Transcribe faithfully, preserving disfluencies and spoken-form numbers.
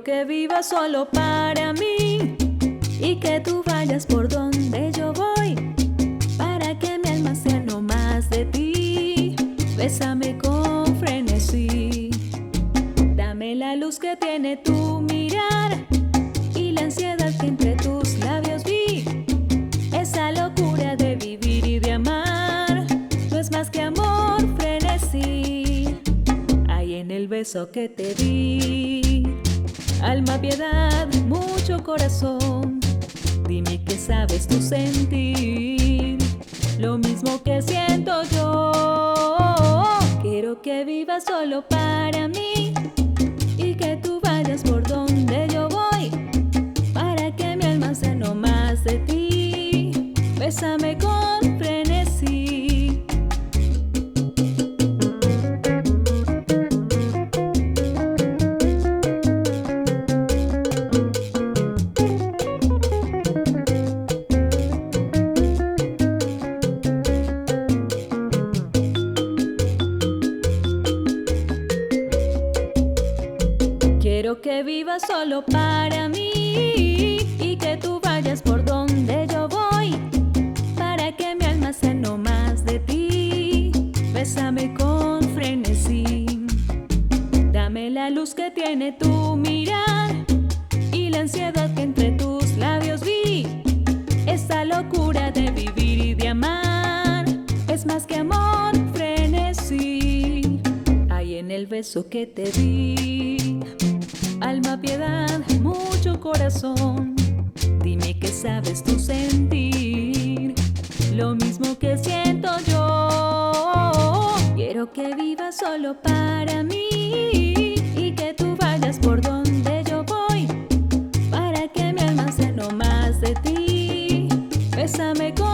Quiero que vivas solo para mí y que tú vayas por donde yo voy, para que mi alma sea no más de ti. Bésame con frenesí, dame la luz que tiene tu mirar y la ansiedad que entre tus labios vi. Esa locura de vivir y de amar no es más que amor, frenesí. Hay en el beso que te di, alma, piedad, mucho corazón. Dime que sabes tú sentir lo mismo que siento yo. Quiero que vivas solo para mí y que tú vayas por donde yo voy, para que mi alma sea no más de ti. Bésame con frenesí. Quiero que vivas solo para mí y que tú vayas por donde yo voy, para que mi alma sea no más de ti. Bésame con frenesí, dame la luz que tiene tu mirar y la ansiedad que entre tus labios vi. Esta locura de vivir y de amar es más que amor, frenesí. Hay en el beso que te di, alma, piedad, mucho corazón. Dime que sabes tú sentir lo mismo que siento yo. Quiero que vivas solo para mí y que tú vayas por donde yo voy, para que mi alma sea no más de ti. Bésame con